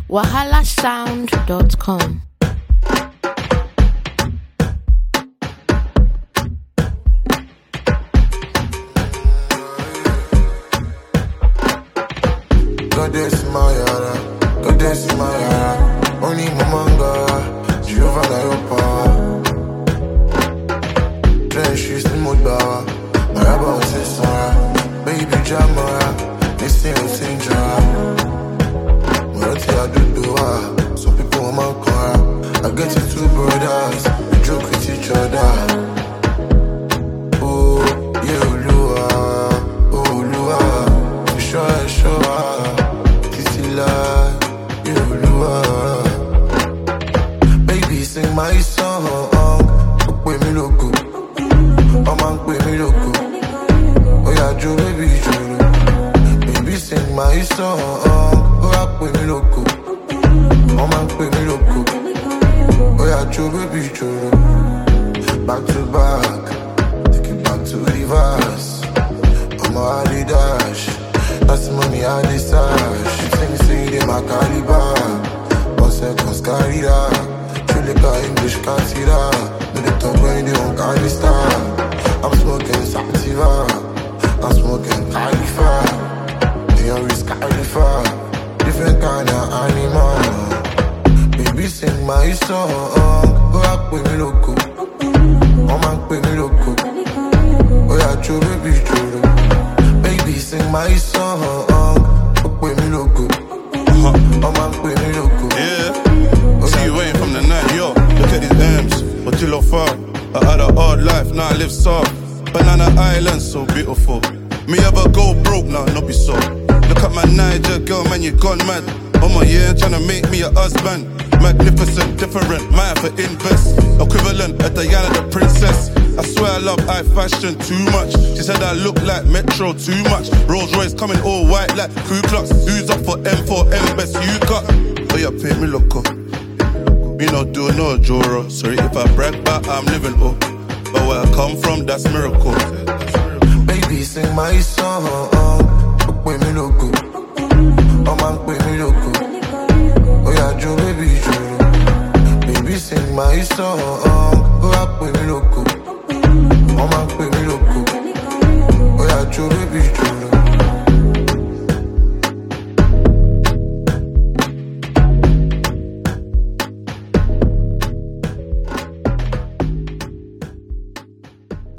wahalasound.com. Goddess Mayara, Goddess Mayara, Oni Mamanga, Jehovah Nayopa. Trench is the Mudawa, Maraba Sisara, Baby Jamara, Missing Sinjara. Murati Adudoa, some people want my car. I get it two brothers, we joke with each other. Oh, yeah, Lua, oh, Lua, sure. Baby, sing my song. With me loco, with me loco. Oh yeah, Joe, baby, Joe. Baby, sing my song. With me loco, with me loco. Oh yeah, Joe, baby, Joe. Back to back, take it back to reverse. I'm a dash. That's the money I decide. She say they my caliber. 1 second carry that. You look at English, can't see that. No, they talk when they don't carry star. I'm smoking Sativa. I'm smoking Khalifa. They always Khalifa. Different kind of animal. Baby, sing my song. Go up with me loco. Mama, with me loco. Oh yeah, Joe, baby, Joe. Baby, sing my song. With me loco. Yeah. See you waiting from the night, yo. Look at these M's, Otilo far. I had a hard life, now I live soft. Banana Island, so beautiful. Me ever go broke, now not be so. Look at my Niger girl, man, you gone mad. Oh my yeah, tryna make me a husband. Magnificent, different, might have to invest. Equivalent of Diana the princess. I swear I love high fashion too much. She said I look like Metro too much. Rolls Royce coming all white like Ku Klux. Who's up for M4M best you got? Oh yeah, pay me loco. Me not do no Joro. Sorry if I brag, but I'm living oh. But where I come from, that's miracle. Baby, sing my song. With me loco. With me loco. Oh yeah, Joe, baby, Joe. Baby, sing my song.